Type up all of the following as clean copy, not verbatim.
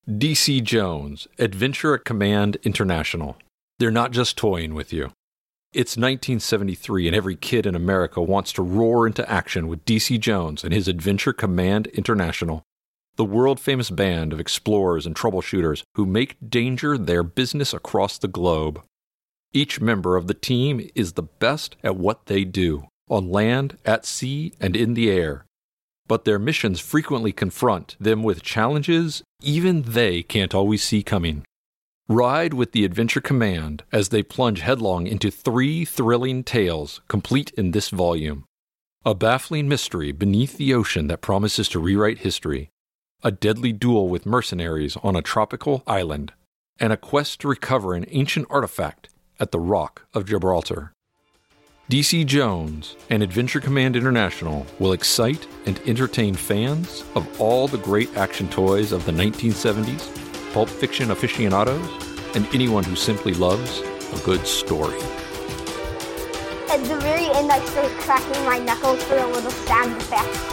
DC Jones, Adventure at Command International. They're not just toying with you. It's 1973 and every kid in America wants to roar into action with DC Jones and his Adventure Command International, the world-famous band of explorers and troubleshooters who make danger their business across the globe. Each member of the team is the best at what they do, on land, at sea, and in the air. But their missions frequently confront them with challenges even they can't always see coming. Ride with the Adventure Command as they plunge headlong into 3 thrilling tales complete in this volume. A baffling mystery beneath the ocean that promises to rewrite history, a deadly duel with mercenaries on a tropical island, and a quest to recover an ancient artifact at the Rock of Gibraltar. DC Jones and Adventure Command International will excite and entertain fans of all the great action toys of the 1970s, pulp fiction aficionados, and anyone who simply loves a good story. At the very end, I started cracking my knuckles for a little sound effect.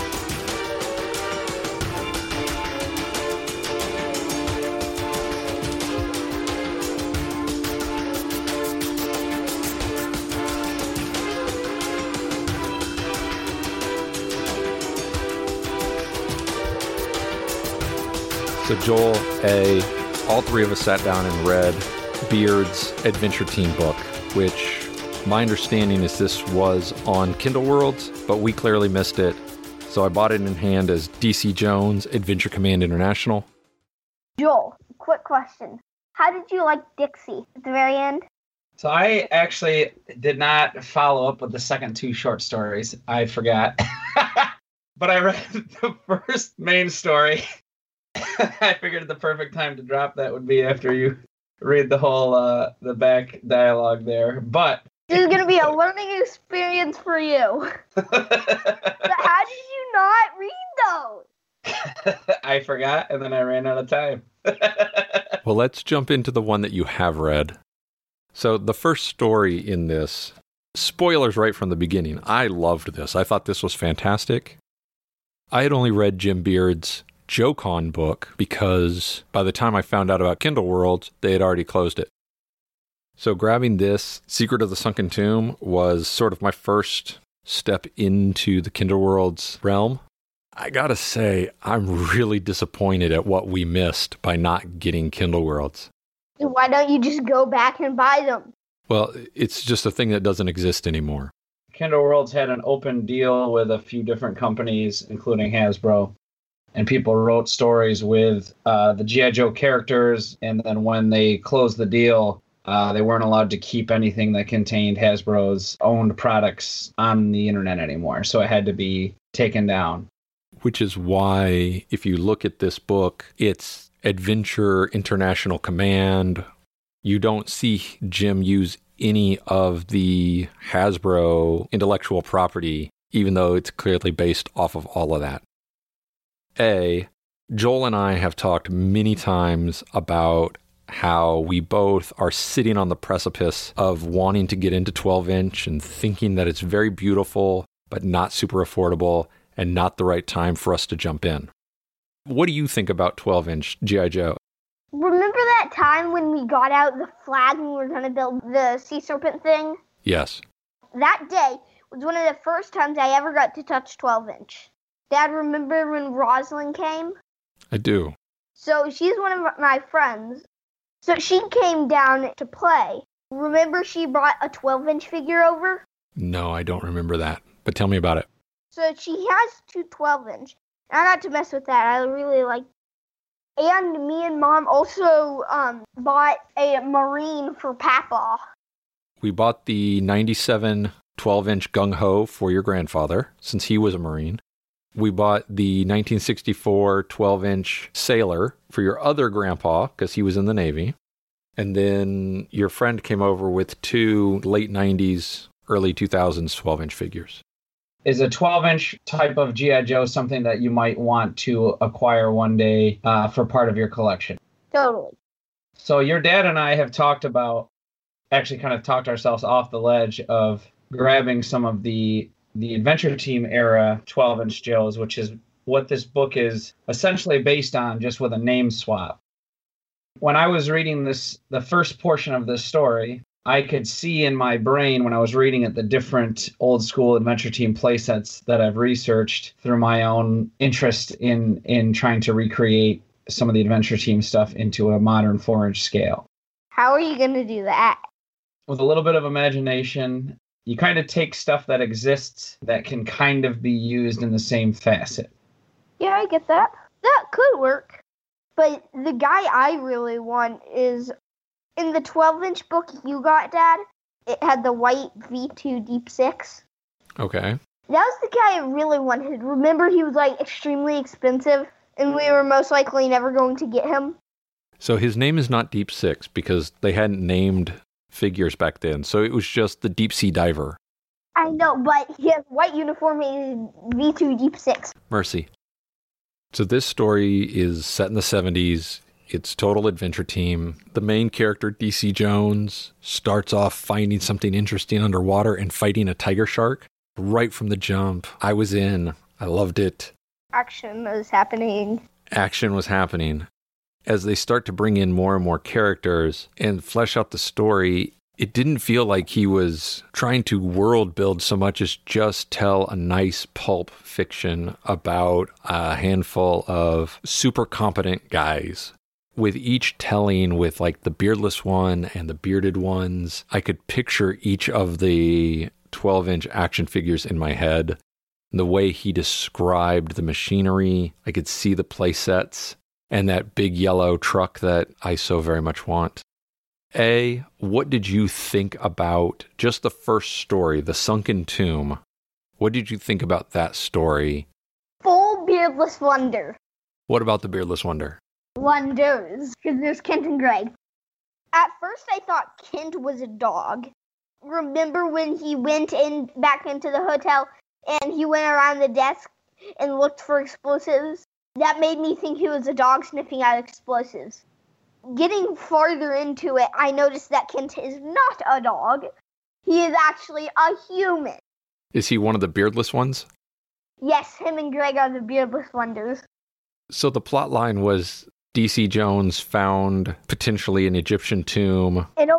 So Joel, all 3 of us sat down and read Beard's Adventure Team book, which my understanding is this was on Kindle Worlds, but we clearly missed it. So I bought it in hand as DC Jones Adventure Command International. Joel, quick question. How did you like Dixie at the very end? So I actually did not follow up with the second 2 short stories. I forgot. But I read the first main story. I figured the perfect time to drop that would be after you read the whole, the back dialogue there. But this is going to be a learning experience for you. But how did you not read those? I forgot, and then I ran out of time. Well, let's jump into the one that you have read. So the first story in this, spoilers right from the beginning. I loved this. I thought this was fantastic. I had only read Jim Beard's JoeCon book because by the time I found out about Kindle Worlds, they had already closed it. So grabbing this, Secret of the Sunken Tomb, was sort of my first step into the Kindle Worlds realm. I gotta say, I'm really disappointed at what we missed by not getting Kindle Worlds. Why don't you just go back and buy them? Well, it's just a thing that doesn't exist anymore. Kindle Worlds had an open deal with a few different companies, including Hasbro. And people wrote stories with the G.I. Joe characters, and then when they closed the deal, they weren't allowed to keep anything that contained Hasbro's owned products on the internet anymore. So it had to be taken down. Which is why, if you look at this book, it's Adventure International Command. You don't see Jim use any of the Hasbro intellectual property, even though it's clearly based off of all of that. Joel and I have talked many times about how we both are sitting on the precipice of wanting to get into 12-inch and thinking that it's very beautiful, but not super affordable and not the right time for us to jump in. What do you think about 12-inch G.I. Joe? Remember that time when we got out the flag and we were going to build the sea serpent thing? Yes. That day was one of the first times I ever got to touch 12-inch. Dad, remember when Rosalind came? I do. So she's one of my friends. So she came down to play. Remember she brought a 12-inch figure over? No, I don't remember that. But tell me about it. So she has 2 12-inch. I got to mess with that. I really like it. And me and Mom also bought a Marine for Papa. We bought the 97 12-inch Gung Ho for your grandfather, since he was a Marine. We bought the 1964 12-inch Sailor for your other grandpa, because he was in the Navy. And then your friend came over with 2 late 90s, early 2000s 12-inch figures. Is a 12-inch type of G.I. Joe something that you might want to acquire one day for part of your collection? Totally. So your dad and I have talked about, actually kind of talked ourselves off the ledge of grabbing some of the Adventure Team era 12-inch Joes, which is what this book is essentially based on, just with a name swap. When I was reading this, the first portion of this story, I could see in my brain when I was reading it the different old school Adventure Team playsets that I've researched through my own interest in trying to recreate some of the Adventure Team stuff into a modern 4-inch scale. How are you going to do that? With a little bit of imagination, you kind of take stuff that exists that can kind of be used in the same facet. Yeah, I get that. That could work. But the guy I really want is, in the 12-inch book you got, Dad, it had the white V2 Deep Six. Okay. That was the guy I really wanted. Remember, he was, like, extremely expensive, and we were most likely never going to get him? So his name is not Deep Six because they hadn't named figures back then. So it was just the Deep Sea Diver. I know, but he has white uniform and V2 Deep Six. Mercy. So this story is set in the 70s. It's total Adventure Team. The main character, DC Jones, starts off finding something interesting underwater and fighting a tiger shark. Right from the jump, I was in. I loved it. Action was happening. Action was happening. As they start to bring in more and more characters and flesh out the story, it didn't feel like he was trying to world build so much as just tell a nice pulp fiction about a handful of super competent guys. With each telling, with like the beardless one and the bearded ones, I could picture each of the 12-inch action figures in my head. The way he described the machinery, I could see the play sets and that big yellow truck that I so very much want. What did you think about just the first story, The Sunken Tomb? What did you think about that story? Full beardless wonder. What about the beardless wonder? Wonders, because there's Kent and Greg. At first I thought Kent was a dog. Remember when he went back into the hotel and he went around the desk and looked for explosives? That made me think he was a dog sniffing out explosives. Getting farther into it, I noticed that Kent is not a dog. He is actually a human. Is he one of the beardless ones? Yes, him and Greg are the beardless wonders. So the plot line was DC Jones found potentially an Egyptian tomb. It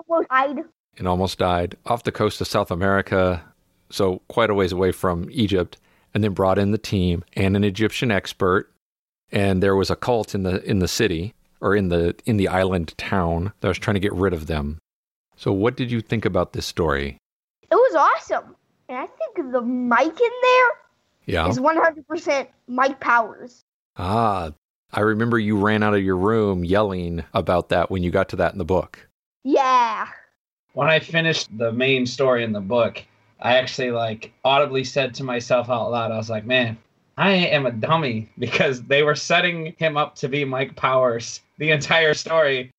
almost died. Off the coast of South America, so quite a ways away from Egypt, and then brought in the team and an Egyptian expert. And there was a cult in the city, or in the island town, that was trying to get rid of them. So what did you think about this story? It was awesome. And I think the mic in there is 100% Mike Powers. Ah, I remember you ran out of your room yelling about that when you got to that in the book. Yeah. When I finished the main story in the book, I actually audibly said to myself out loud, I was like, man, I am a dummy, because they were setting him up to be Mike Powers the entire story.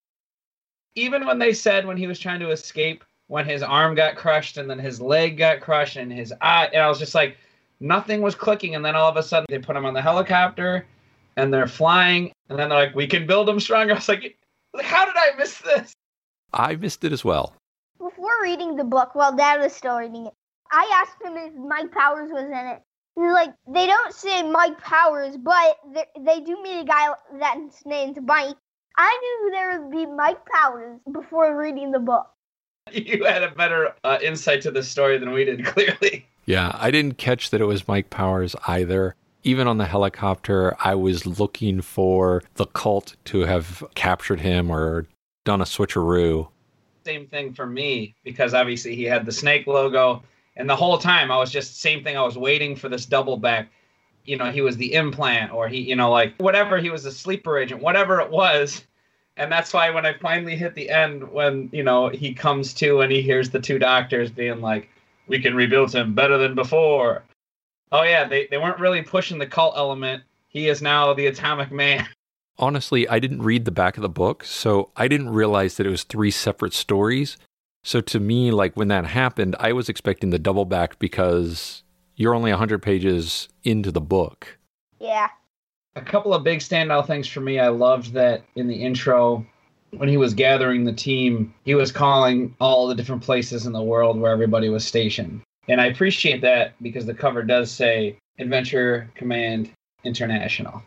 Even when they said when he was trying to escape, when his arm got crushed and then his leg got crushed and his eye, and I was just like, nothing was clicking. And then all of a sudden they put him on the helicopter and they're flying. And then they're like, we can build him stronger. I was like, how did I miss this? I missed it as well. Before reading the book, while Dad was still reading it, I asked him if Mike Powers was in it. He's like, they don't say Mike Powers, but they do meet a guy that's named Mike. I knew there would be Mike Powers before reading the book. You had a better insight to the story than we did, clearly. Yeah, I didn't catch that it was Mike Powers either. Even on the helicopter, I was looking for the cult to have captured him or done a switcheroo. Same thing for me, because obviously he had the snake logo. And the whole time I was just same thing. I was waiting for this double back. You know, he was the implant, or he, whatever, he was a sleeper agent, whatever it was. And that's why when I finally hit the end, when, he comes to and he hears the two doctors being like, we can rebuild him better than before. Oh, yeah, they weren't really pushing the cult element. He is now the Atomic Man. Honestly, I didn't read the back of the book, so I didn't realize that it was 3 separate stories. So to me, when that happened, I was expecting the double back because you're only 100 pages into the book. Yeah. A couple of big standout things for me. I loved that in the intro, when he was gathering the team, he was calling all the different places in the world where everybody was stationed. And I appreciate that because the cover does say Adventure Command International.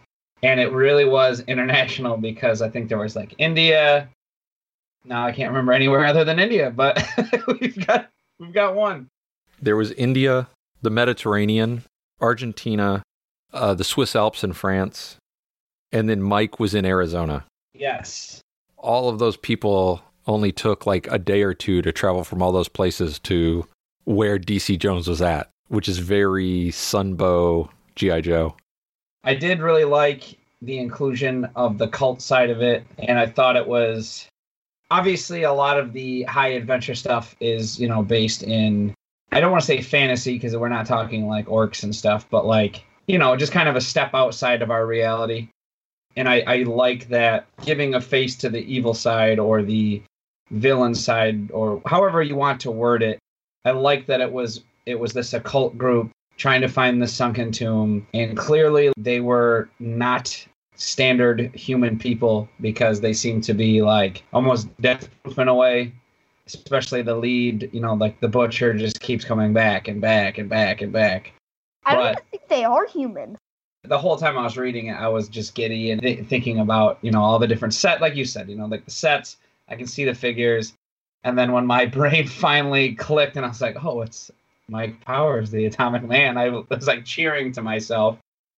And it really was international because I think there was like India. Now I can't remember anywhere other than India, but we've got one. There was India, the Mediterranean, Argentina, the Swiss Alps in France, and then Mike was in Arizona. Yes. All of those people only took like a day or two to travel from all those places to where DC Jones was at, which is very Sunbow G.I. Joe. I did really like the inclusion of the cult side of it, and I thought it was... Obviously, a lot of the high adventure stuff is, based in... I don't want to say fantasy, because we're not talking like orcs and stuff, but like, just kind of a step outside of our reality. And I like that giving a face to the evil side or the villain side, or however you want to word it. I like that it was this occult group trying to find the sunken tomb, and clearly they were not standard human people because they seem to be like almost death-proof in a way. Especially the lead, like the butcher just keeps coming back and back and back and back. I don't even think they are human. The whole time I was reading it, I was just giddy and thinking about, all the different sets, like you said, like the sets, I can see the figures. And then when my brain finally clicked and I was like, oh, it's Mike Powers, the Atomic Man, I was like cheering to myself.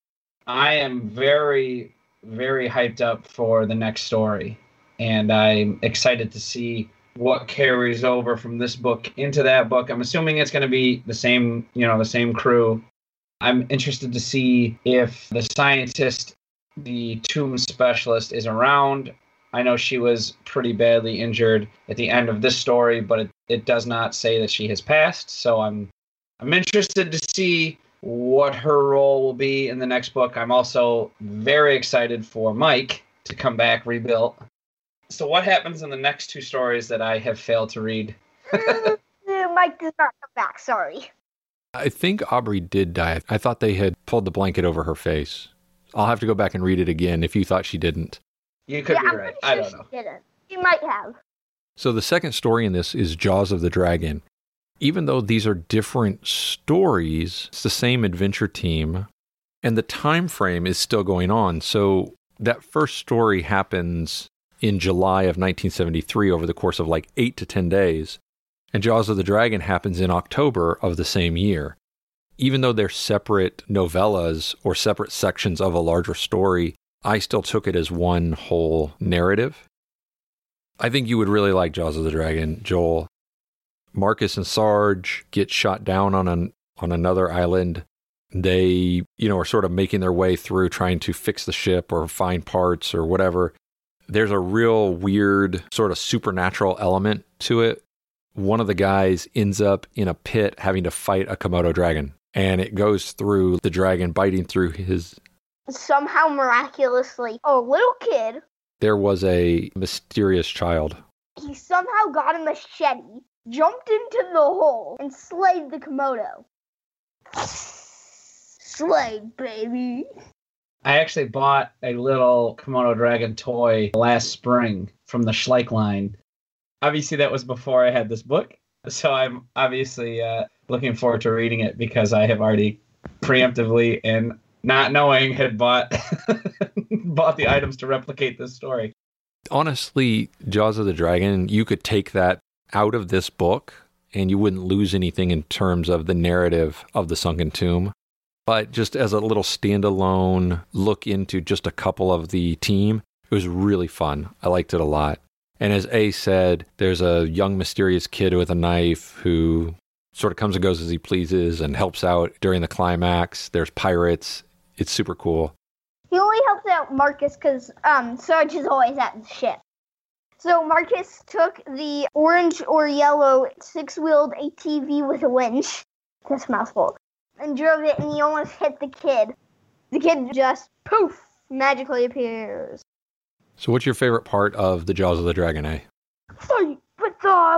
I am very, very hyped up for the next story. And I'm excited to see what carries over from this book into that book. I'm assuming it's going to be the same, the same crew. I'm interested to see if the scientist, the tomb specialist, is around. I know she was pretty badly injured at the end of this story, but it does not say that she has passed. So I'm interested to see what her role will be in the next book. I'm also very excited for Mike to come back rebuilt. So what happens in the next two stories that I have failed to read? Mike does not come back, sorry. I think Aubrey did die. I thought they had pulled the blanket over her face. I'll have to go back and read it again if you thought she didn't. You could be right. I don't know. She didn't. She might have. So the second story in this is Jaws of the Dragon. Even though these are different stories, it's the same adventure team, and the time frame is still going on. So that first story happens in July of 1973 over the course of like 8 to 10 days. And Jaws of the Dragon happens in October of the same year. Even though they're separate novellas or separate sections of a larger story, I still took it as one whole narrative. I think you would really like Jaws of the Dragon, Joel. Marcus and Sarge get shot down on another island. They, are sort of making their way through trying to fix the ship or find parts or whatever. There's a real weird sort of supernatural element to it. One of the guys ends up in a pit having to fight a Komodo dragon, and it goes through the dragon biting through his... Somehow, miraculously, a little kid... There was a mysterious child. He somehow got a machete, jumped into the hole, and slayed the Komodo. Slayed, baby. I actually bought a little Komodo dragon toy last spring from the Schleich line. Obviously, that was before I had this book, so I'm obviously looking forward to reading it because I have already preemptively and not knowing had bought the items to replicate this story. Honestly, Jaws of the Dragon, you could take that out of this book and you wouldn't lose anything in terms of the narrative of the Sunken Tomb. But just as a little standalone look into just a couple of the team, it was really fun. I liked it a lot. And as A said, there's a young mysterious kid with a knife who sort of comes and goes as he pleases and helps out during the climax. There's pirates. It's super cool. He only helps out Marcus because Sarge is always at the ship. So Marcus took the orange or yellow six-wheeled ATV with a winch, that's a mouthful, and drove it, and he almost hit the kid. The kid just, poof, magically appears. So what's your favorite part of the Jaws of the Dragon, eh? Fight with the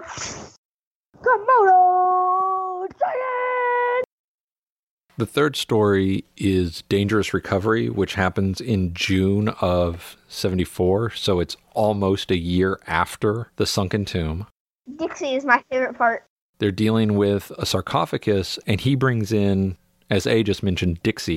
Komodo Dragon! The third story is Dangerous Recovery, which happens in June of 74, so it's almost a year after the Sunken Tomb. Dixie is my favorite part. They're dealing with a sarcophagus, and he brings in, as A just mentioned, Dixie,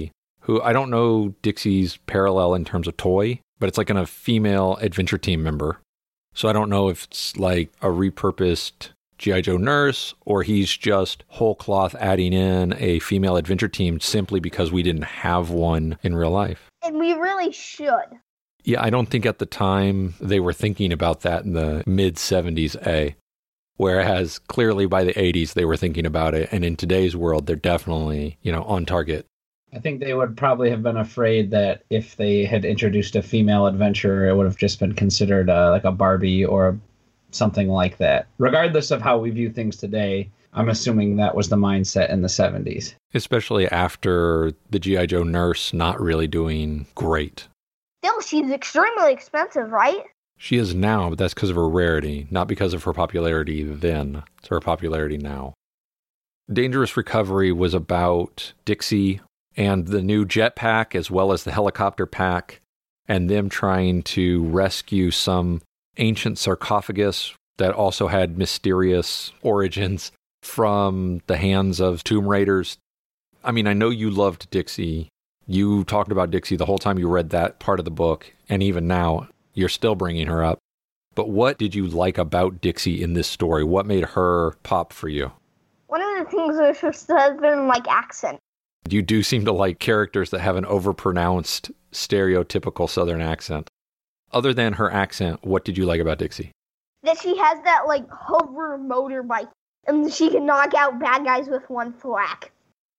who I don't know Dixie's parallel in terms of toy, but it's like a female adventure team member. So I don't know if it's like a repurposed G.I. Joe nurse, or he's just whole cloth adding in a female adventure team simply because we didn't have one in real life. And we really should. Yeah, I don't think at the time they were thinking about that in the mid-70s, whereas clearly by the 80s they were thinking about it, and in today's world they're definitely, on target. I think they would probably have been afraid that if they had introduced a female adventurer, it would have just been considered like a Barbie or something like that. Regardless of how we view things today, I'm assuming that was the mindset in the 70s. Especially after the G.I. Joe nurse not really doing great. Still, she's extremely expensive, right? She is now, but that's because of her rarity, not because of her popularity then. It's her popularity now. Dangerous Recovery was about Dixie and the new jetpack, as well as the helicopter pack, and them trying to rescue some ancient sarcophagus that also had mysterious origins from the hands of tomb raiders. I mean, I know you loved Dixie. You talked about Dixie the whole time you read that part of the book, and even now, you're still bringing her up. But what did you like about Dixie in this story? What made her pop for you? One of the things was her southern-like accent. You do seem to like characters that have an overpronounced, stereotypical Southern accent. Other than her accent, what did you like about Dixie? That she has that, hover motorbike, and she can knock out bad guys with one thwack.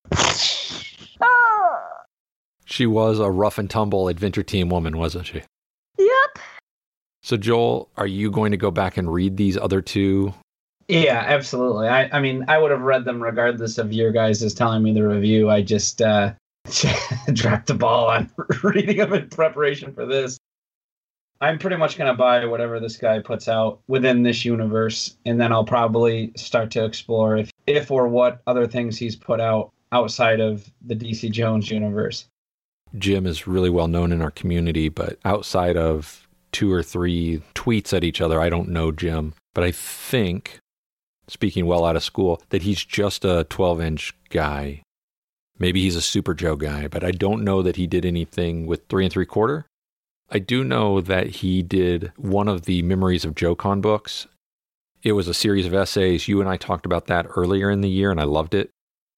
Oh! She was a rough and tumble adventure team woman, wasn't she? Yep. So, Joel, are you going to go back and read these other two? Yeah, absolutely. I mean, I would have read them regardless of your guys' telling me the review. I just dropped the ball on reading them in preparation for this. I'm pretty much going to buy whatever this guy puts out within this universe, and then I'll probably start to explore if or what other things he's put out outside of the DC Jones universe. Jim is really well known in our community, but outside of 2 or 3 tweets at each other, I don't know Jim. But I think, speaking well out of school, that he's just a 12-inch guy. Maybe he's a Super Joe guy, but I don't know that he did anything with 3 3/4. I do know that he did one of the Memories of JoeCon books. It was a series of essays. You and I talked about that earlier in the year, and I loved it.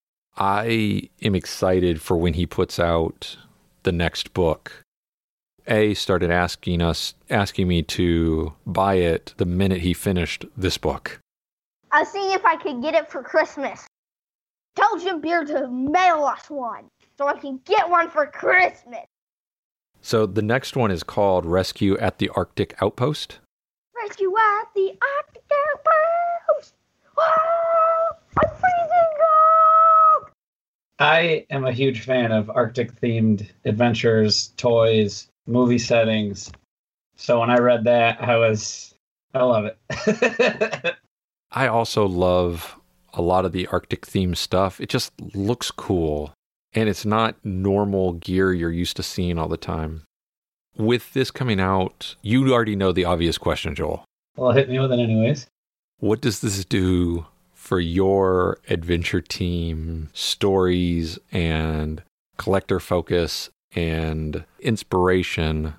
I am excited for when he puts out the next book. Started asking me to buy it the minute he finished this book. I was seeing if I could get it for Christmas. Tell Jim Beard to mail us one, so I can get one for Christmas. So the next one is called Rescue at the Arctic Outpost. Rescue at the Arctic Outpost! Whoa! I'm freezing cold! I am a huge fan of Arctic-themed adventures, toys, movie settings. So when I read that, I love it. I also love a lot of the Arctic-themed stuff. It just looks cool. And it's not normal gear you're used to seeing all the time. With this coming out, you already know the obvious question, Joel. Well, hit me with it anyways. What does this do for your adventure team stories and collector focus and inspiration?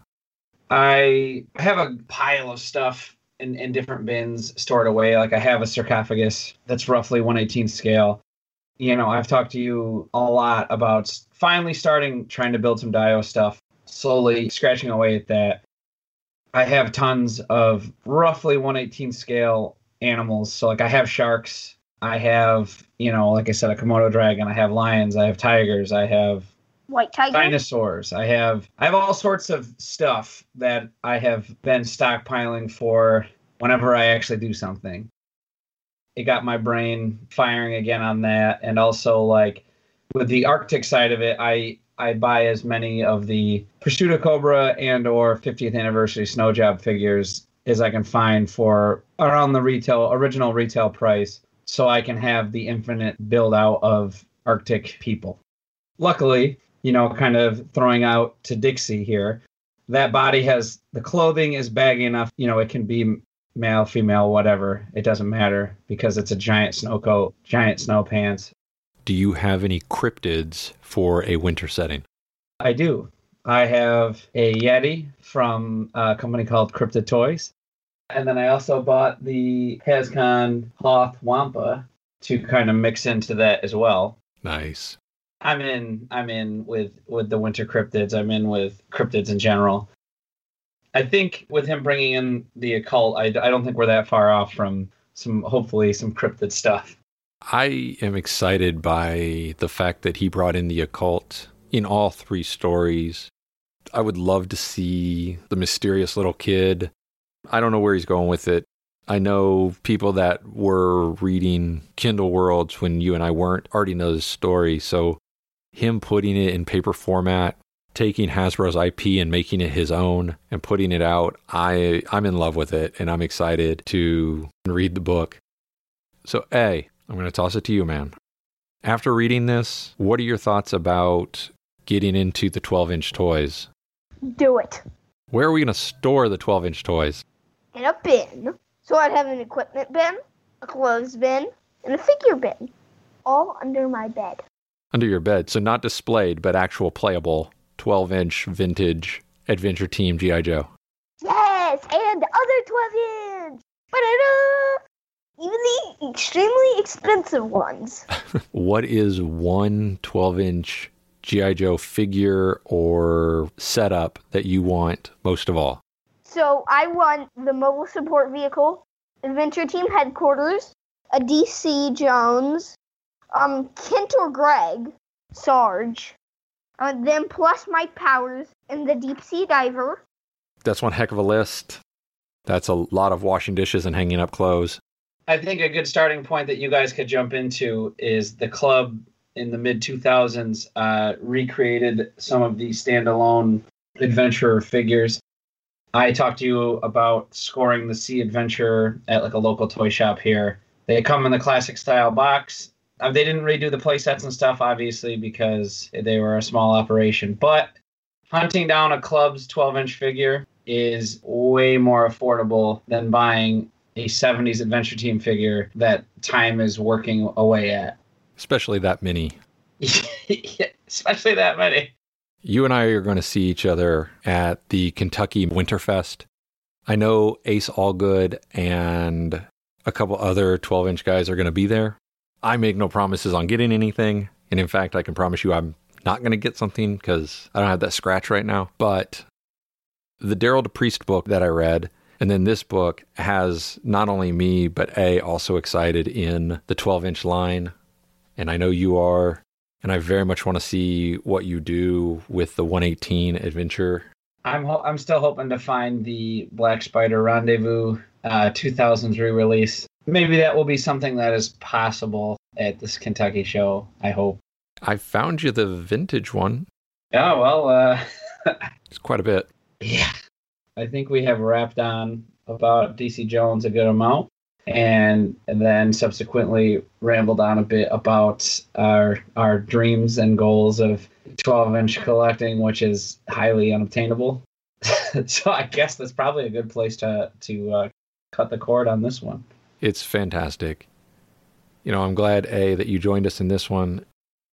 I have a pile of stuff in different bins stored away. Like I have a sarcophagus that's roughly 1/18 scale. I've talked to you a lot about finally trying to build some Dio stuff, slowly scratching away at that. I have tons of roughly 1/18 scale animals. So I have sharks. I have, like I said, a Komodo dragon. I have lions. I have tigers. I have white tiger, dinosaurs. I have all sorts of stuff that I have been stockpiling for whenever I actually do something. It got my brain firing again on that. And also, with the Arctic side of it, I buy as many of the Pursuit of Cobra and or 50th Anniversary Snow Job figures as I can find for around the original retail price, so I can have the infinite build out of Arctic people. Luckily, kind of throwing out to Dixie here, that body has, the clothing is baggy enough, it can be male, female, whatever. It doesn't matter because it's a giant snow coat, giant snow pants. Do you have any cryptids for a winter setting? I do. I have a Yeti from a company called Cryptid Toys. And then I also bought the Hascon Hoth Wampa to kind of mix into that as well. Nice. I'm in with the winter cryptids. I'm in with cryptids in general. I think with him bringing in the occult, I don't think we're that far off from hopefully some cryptid stuff. I am excited by the fact that he brought in the occult in all 3 stories. I would love to see the mysterious little kid. I don't know where he's going with it. I know people that were reading Kindle Worlds when you and I weren't already know the story. So him putting it in paper format, taking Hasbro's IP and making it his own and putting it out, I'm in love with it, and I'm excited to read the book. So A, I'm going to toss it to you, man. After reading this, what are your thoughts about getting into the 12-inch toys? Do it. Where are we going to store the 12-inch toys? In a bin. So I'd have an equipment bin, a clothes bin, and a figure bin. All under my bed. Under your bed. So not displayed, but actual playable 12-inch vintage Adventure Team G.I. Joe. Yes, and other 12-inch. Ba-da-da! Even the extremely expensive ones. What is one 12-inch G.I. Joe figure or setup that you want most of all? So I want the mobile support vehicle, Adventure Team headquarters, a DC Jones, Kent or Greg, Sarge, then plus Mike Powers and the Deep Sea Diver. That's one heck of a list. That's a lot of washing dishes and hanging up clothes. I think a good starting point that you guys could jump into is the club in the mid-2000s recreated some of the standalone adventure figures. I talked to you about scoring the Sea Adventure at like a local toy shop here. They come in the classic style box. They didn't redo the play sets and stuff, obviously, because they were a small operation. But hunting down a club's 12-inch figure is way more affordable than buying a 70s Adventure Team figure that time is working away at. Especially that many. Yeah, especially that many. You and I are going to see each other at the Kentucky Winterfest. I know Ace Allgood and a couple other 12-inch guys are going to be there. I make no promises on getting anything. And in fact, I can promise you I'm not going to get something because I don't have that scratch right now. But the Daryl DePriest book that I read, and then this book has not only me, but A, also excited in the 12-inch line. And I know you are. And I very much want to see what you do with the 118 adventure. I'm still hoping to find the Black Spider Rendezvous 2000s re-release. Maybe that will be something that is possible at this Kentucky show, I hope. I found you the vintage one. Oh, well, it's quite a bit. Yeah. I think we have rapped on about DC Jones a good amount. And then subsequently rambled on a bit about our dreams and goals of 12-inch collecting, which is highly unobtainable. So I guess that's probably a good place to cut the cord on this one. It's fantastic. You know, I'm glad, A, that you joined us in this one.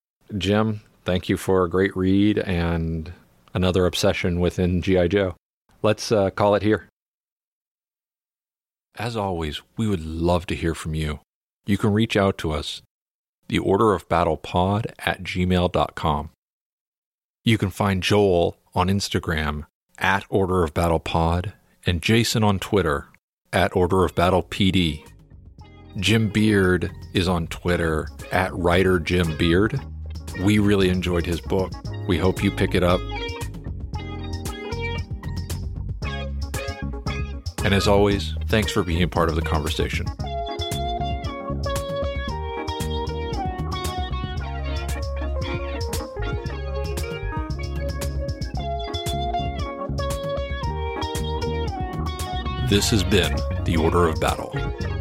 Jim, thank you for a great read and another obsession within G.I. Joe. Let's call it here. As always, we would love to hear from you. You can reach out to us, theorderofbattlepod@gmail.com. You can find Joel on Instagram @orderofbattlepod and Jason on Twitter @orderofbattlepd. Jim Beard is on Twitter @writerjimbeard. We really enjoyed his book. We hope you pick it up. And as always, thanks for being part of the conversation. This has been The Order of Battle.